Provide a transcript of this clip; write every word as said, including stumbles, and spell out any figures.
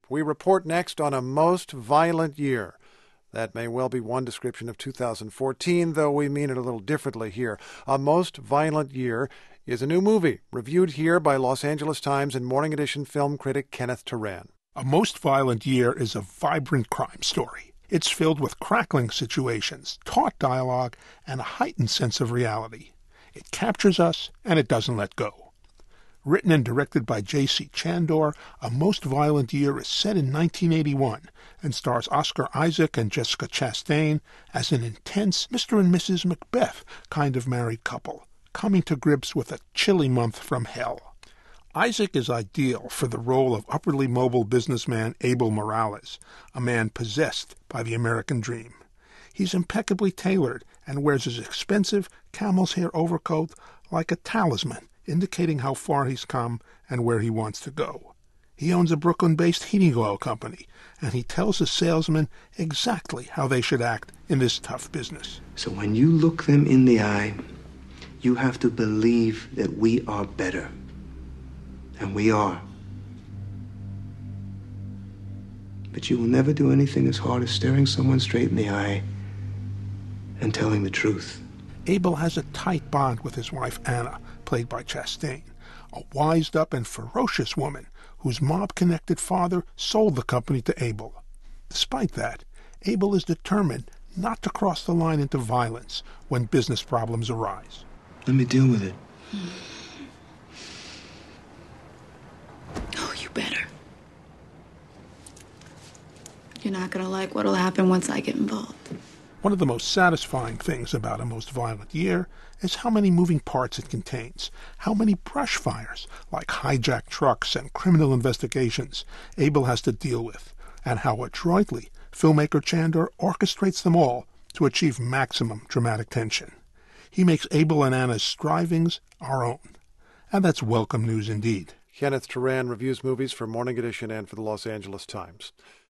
We report next on a most violent year. That may well be one description of two thousand fourteen, though we mean it a little differently here. A Most Violent Year is a new movie, reviewed here by Los Angeles Times and Morning Edition film critic Kenneth Turan. A Most Violent Year is a vibrant crime story. It's filled with crackling situations, taut dialogue, and a heightened sense of reality. It captures us, and it doesn't let go. Written and directed by J C Chandor, A Most Violent Year is set in nineteen eighty-one and stars Oscar Isaac and Jessica Chastain as an intense Mister and Missus Macbeth kind of married couple, coming to grips with a chilly month from hell. Isaac is ideal for the role of upwardly mobile businessman Abel Morales, a man possessed by the American dream. He's impeccably tailored and wears his expensive camel's hair overcoat like a talisman, indicating how far he's come and where he wants to go. He owns a Brooklyn-based heating oil company, and he tells his salesmen exactly how they should act in this tough business. So when you look them in the eye, you have to believe that we are better. And we are. But you will never do anything as hard as staring someone straight in the eye and telling the truth. Abel has a tight bond with his wife Anna, played by Chastain, a wised-up and ferocious woman whose mob-connected father sold the company to Abel. Despite that, Abel is determined not to cross the line into violence when business problems arise. Let me deal with it. Oh, you better. You're not gonna like what'll happen once I get involved. One of the most satisfying things about A Most Violent Year is how many moving parts it contains, how many brush fires, like hijacked trucks and criminal investigations, Abel has to deal with, and how adroitly filmmaker Chandor orchestrates them all to achieve maximum dramatic tension. He makes Abel and Anna's strivings our own, and that's welcome news indeed. Kenneth Turan reviews movies for Morning Edition and for the Los Angeles Times.